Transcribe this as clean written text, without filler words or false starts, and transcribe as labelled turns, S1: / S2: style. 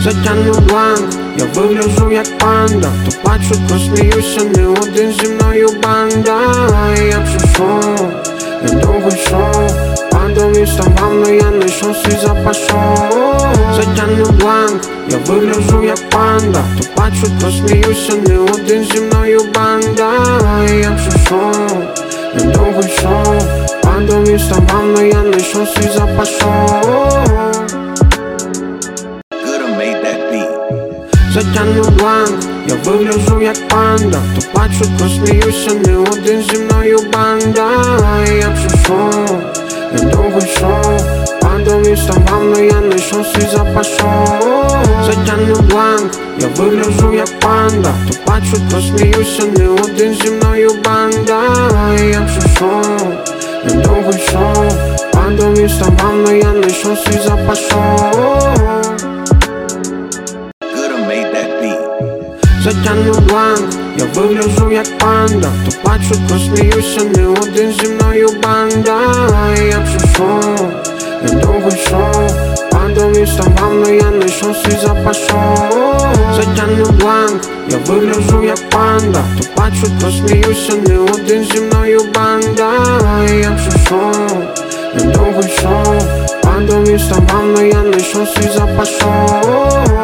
S1: Затягну бланк, я вигляжу як панда. То плачу, то сміюся, не один зі мною банда. Якщо шоу, я довго йшов, падав і ставав, но я знайшов свій запашов. Затягну бланк, я вигляжу як панда. То плачу, то сміюся, не один зі мною банда. Якщо шоу, я довго йшов, падав і ставав, но я знайшов свій запашов. Затягну бланк, я вигляжу як панда. То плачу, то сміюся, не один зі мною банда. Якщо шоу, я довго йшов, падав і ставав, но я знайшов свій запашов. Затягну бланк, я вигляжу як панда. То плачу, то сміюся, не один зі мною банда. Якщо шоу, я довго йшов, падав і ставав, но я знайшов свій запашов. Затягну бланк, я вигляжу як панда. То плачу, то сміюся, не один зі мною банда. Якщо шоу, я довго йшов, падав і ставав, но я знайшов свій запашов. Затягну бланк, я вигляжу як панда. То плачу, то сміюся, не один зі мною банда. Якщо шоу, я довго йшов, падав і ставав, но я знайшов свій запашов.